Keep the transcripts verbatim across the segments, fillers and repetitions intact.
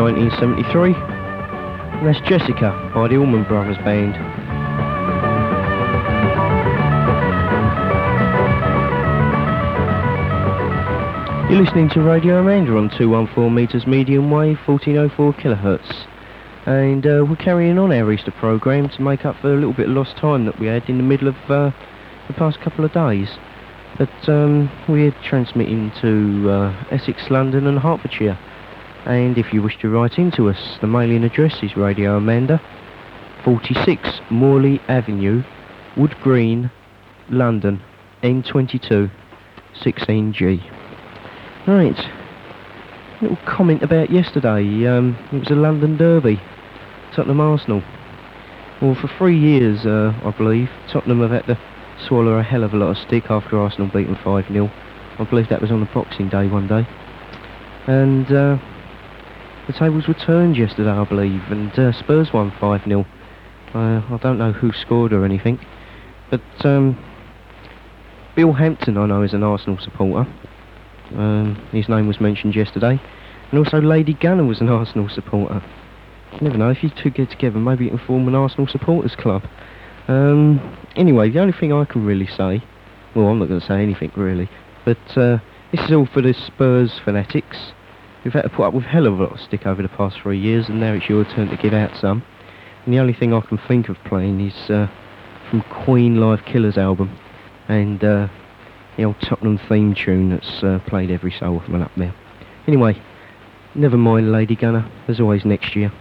nineteen seventy-three, and that's Jessica by the Allman Brothers Band. You're listening to Radio Amanda on two hundred fourteen metres medium wave, fourteen oh four kilohertz. And uh, we're carrying on our Easter programme to make up for a little bit of lost time that we had in the middle of uh, the past couple of days. But um, we're transmitting to uh, Essex, London and Hertfordshire. And if you wish to write into us, the mailing address is Radio Amanda, forty-six Morley Avenue, Wood Green, London, N twenty-two, sixteen G. Right, little comment about yesterday. Um, it was a London derby, Tottenham Arsenal. Well, for three years, uh, I believe, Tottenham have had to swallow a hell of a lot of stick after Arsenal beat them five nil. I believe that was on the Boxing Day one day. And uh, the tables were turned yesterday, I believe, and uh, Spurs won five nil. Uh, I don't know who scored or anything, but um, Bill Hampton, I know, is an Arsenal supporter. Um, his name was mentioned yesterday, and also Lady Gunner was an Arsenal supporter. You never know, if you two get together, maybe you can form an Arsenal supporters club. Um, anyway, the only thing I can really say, well, I'm not going to say anything really, but uh, this is all for the Spurs fanatics who've had to put up with a hell of a lot of stick over the past three years, and now it's your turn to give out some. And the only thing I can think of playing is uh, from Queen Live Killers album, and uh, the old Tottenham theme tune that's uh, played every so often up there. Anyway, never mind Lady Gunner, there's always next year.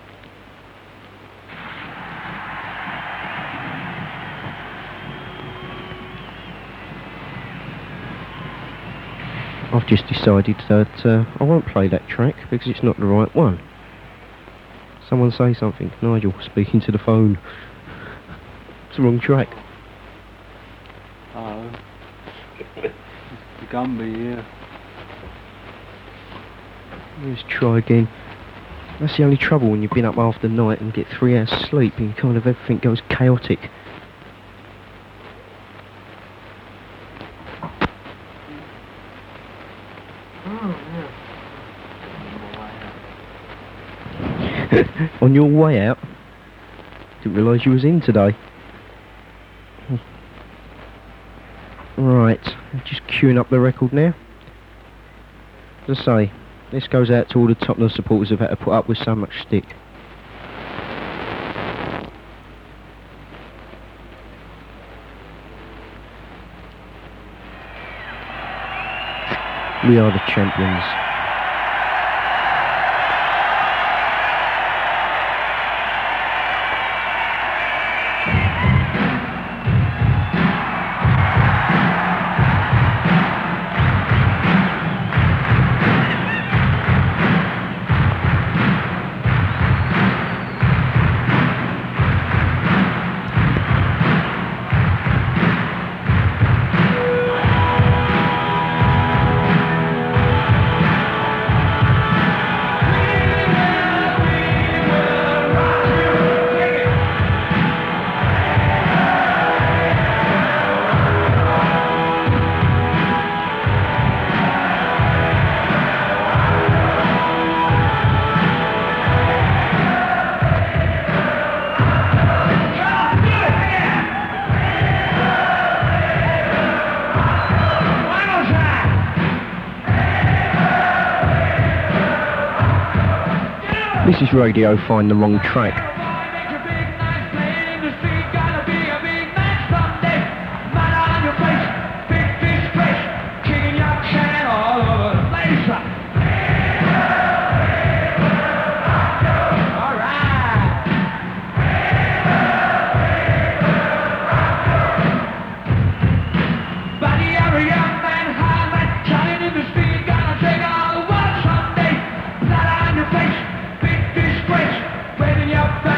I've just decided that uh, I won't play that track because it's not the right one. Someone say something. Nigel, speaking to the phone. It's the wrong track. Oh. The Gumby, yeah. Let's try again. That's the only trouble when you've been up half the night and get three hours sleep and kind of everything goes chaotic. On your way out? Didn't realise you was in today. Right, just queuing up the record now. As I say, this goes out to all the Tottenham supporters who've had to put up with so much stick. We are the champions. This is Radio Find the Wrong Track. Your face, big disgrace, waving your flag.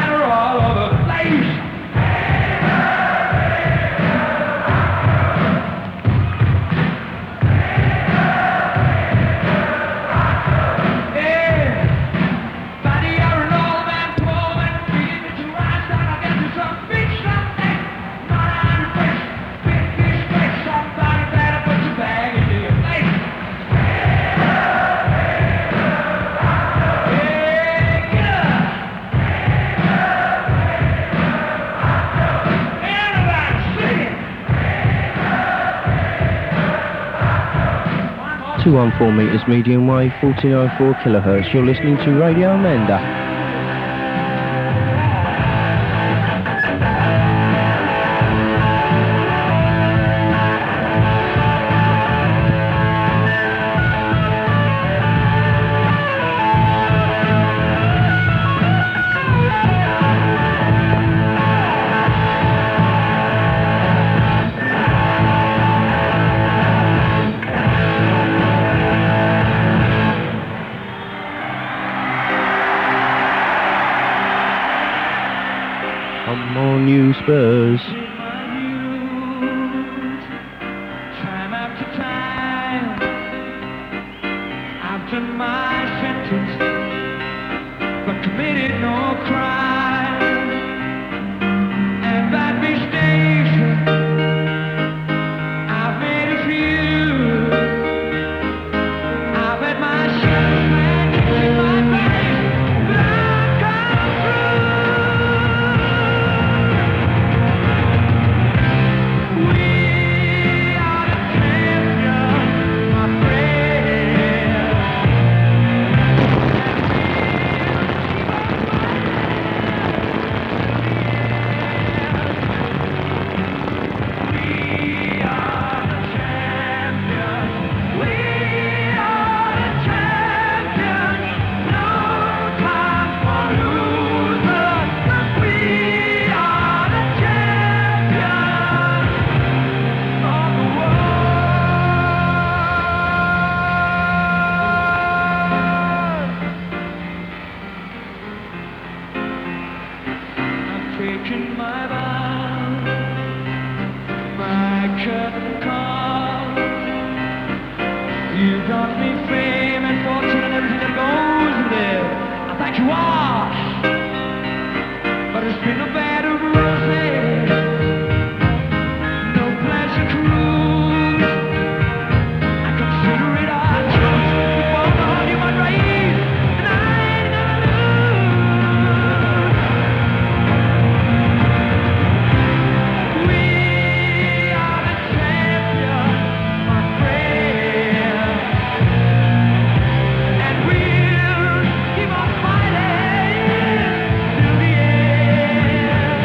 two one four meters medium wave, fourteen oh four kilohertz. You're listening to Radio Amanda. Come on, you Spurs. Time after time, I've done my sentence, but committed no crime. And that mistakes, I've made a few. I've had my share and in my face, but I've come through. We are the champions, my friend. We are the champions. We are the champions. No time for losers. We are the champions of the world. I've taken my vow, my curtain call. You brought me fame and fortune and everything that goes with it. I thank you all, but it's been a bed of roses, no pleasure cruise. I consider it a truth for the human race, and I ain't gonna lose. We are the champions, my friend, and we'll keep on fighting till the end.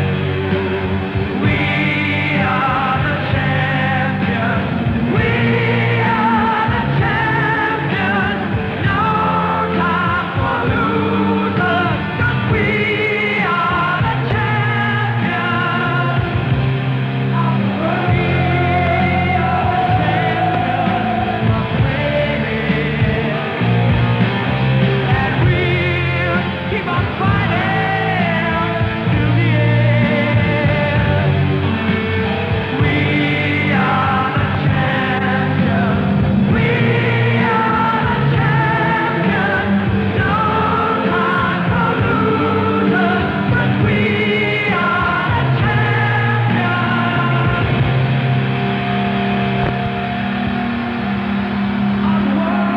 We are the champions. We are the champions. No time for losers, 'cause we are the champions of the world. We are the champions, my friend, and we'll keep on fighting till the end. We are the champions. We are the champions. No time for losers, but we are the champions of the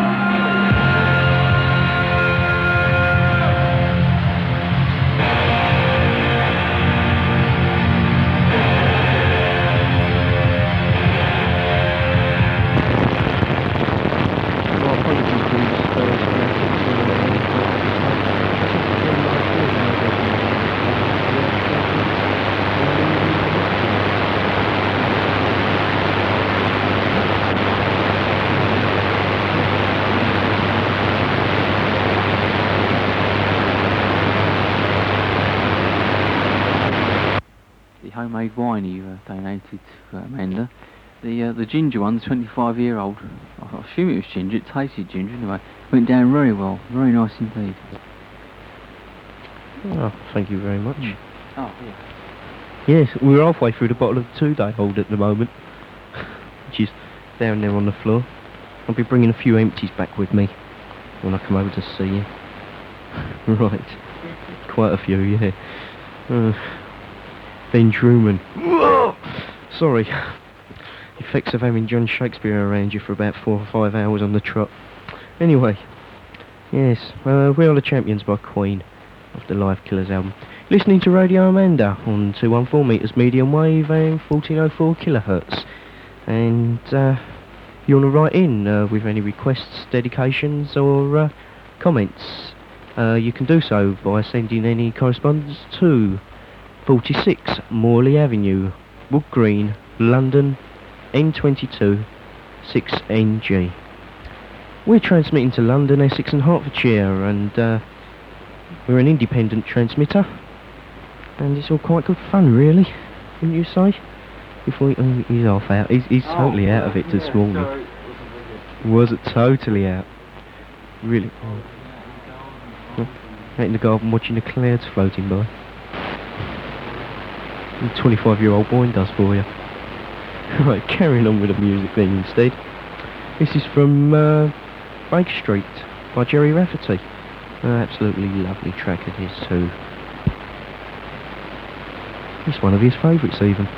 Well, apologies to the Spurs The homemade wine you uh, donated to Amanda. The uh, the ginger one, the twenty-five year old. I assume it was ginger. It tasted ginger anyway. Went down very well. Very nice indeed. Oh, thank you very much. Oh yeah. Yes, we're halfway through the bottle of the two-day hold at the moment, which is down there on the floor. I'll be bringing a few empties back with me when I come over to see you. Right, quite a few, yeah. Uh, Ben Truman. Sorry. Effects of having John Shakespeare around you for about four or five hours on the trot. Anyway, yes, uh, We Are the Champions by Queen, off the Live Killers album. Listening to Radio Amanda on two one four meters medium wave and fourteen oh four kilohertz. And uh, If you want to write in uh, with any requests, dedications or uh, comments, uh, you can do so by sending any correspondence to forty-six Morley Avenue, Wood Green, London, N twenty-two six N G. We're transmitting to London, Essex and Hertfordshire, and uh, we're an independent transmitter, and it's all quite good fun, really, wouldn't you say? If we, oh, he's half out. He's, he's oh, totally out of it yeah, this morning. Sorry. Was it totally out? Really? Oh. Well, out in the garden watching the clouds floating by. The twenty-five-year-old boy does for you. Right, carrying on with the music then instead. This is from uh, Baker Street by Jerry Rafferty. Uh, absolutely lovely track it is too. It's one of his favourites even.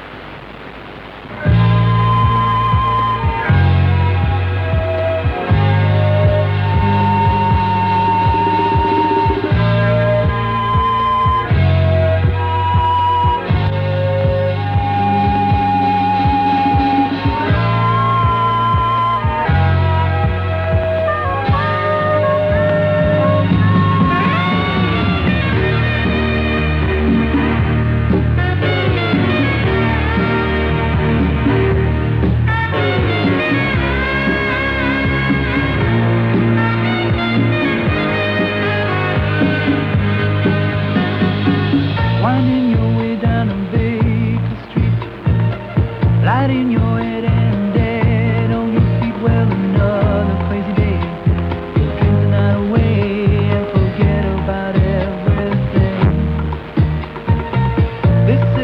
This